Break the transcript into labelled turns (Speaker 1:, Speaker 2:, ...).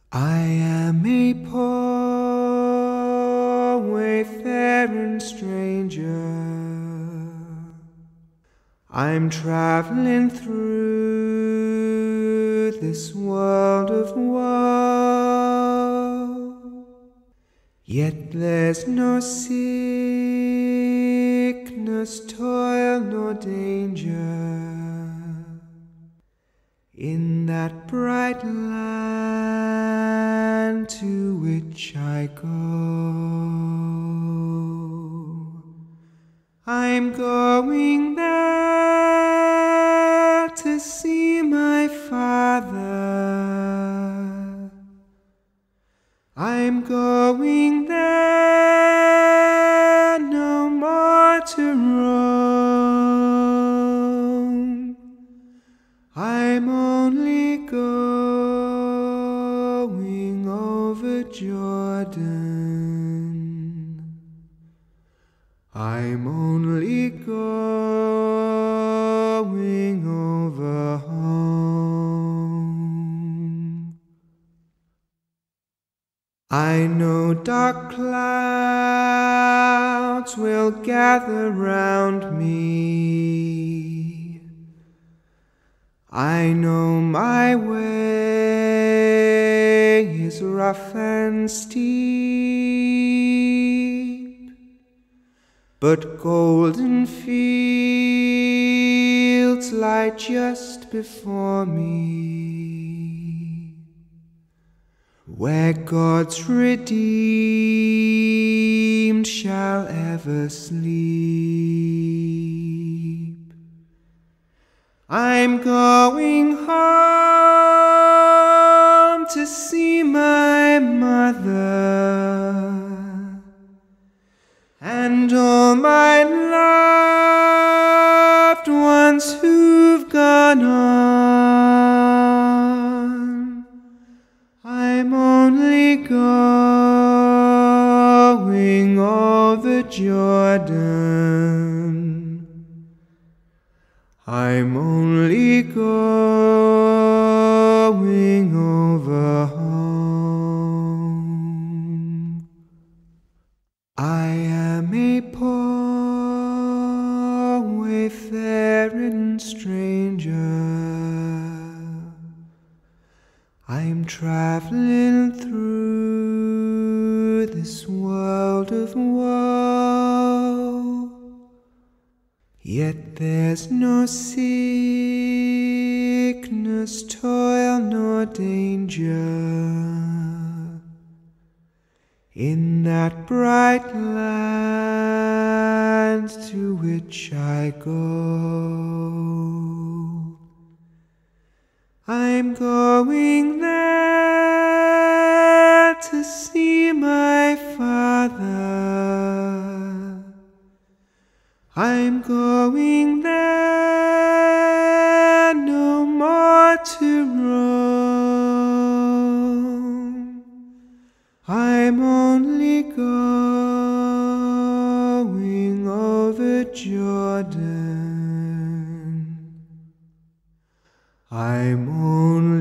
Speaker 1: I am a poor wayfaring stranger. I'm traveling through this world of woe. Yet there's no sickness, toil, nor danger in that bright land to which I go. I'm going there to see my Father. I'm going there no more to roam. I'm only going over Jordan. I'm only going over home. I know dark clouds will gather round me. I know my way is rough and steep, but golden fields lie just before me, where God's redeemed shall ever sleep. I'm going home to see my mother and all my loved ones who've gone on. I'm only going over Jordan. I'm only going over home. I am a poor wayfaring stranger. I'm traveling through this world of woe. Yet there's no sickness, toil, nor danger in that bright land to which I go. I'm going there to see my Father. I'm going there no more to roam. I'm only going over Jordan. I'm only